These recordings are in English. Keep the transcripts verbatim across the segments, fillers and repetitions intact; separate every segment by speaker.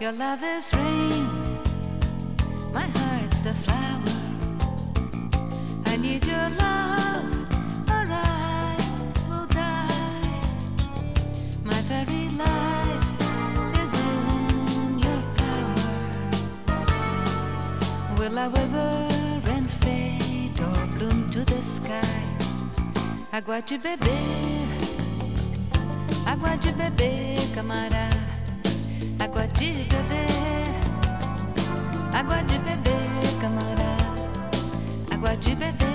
Speaker 1: Your love is rain, my heart's the flower. I need your love, or I will die. My very life is in your power. Will I wither and fade or bloom to the sky? Aguarde, bebê, aguarde, bebê, camarada. Aguarde, bebê, aguarde, bebê, camarada. Aguarde, bebê,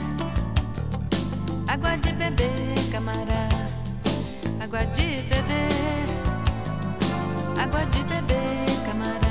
Speaker 1: aguarde, bebê, camarada. Aguarde, bebê, aguarde, bebê, camarada.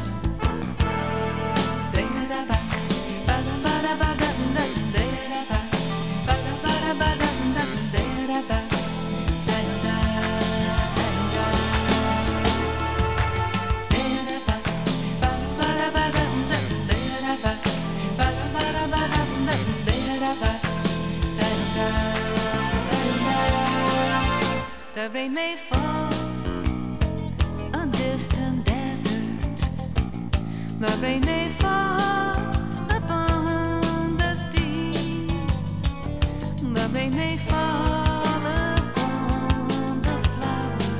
Speaker 1: The rain may fall on distant desert. The rain may fall upon the sea. The rain may fall upon the flower.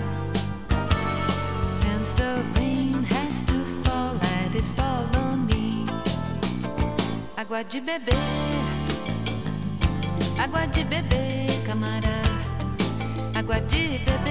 Speaker 1: Since the rain has to fall, let it fall on me. Aguarde, bebê, aguarde, bebê, camarada. Aguarde, bebê.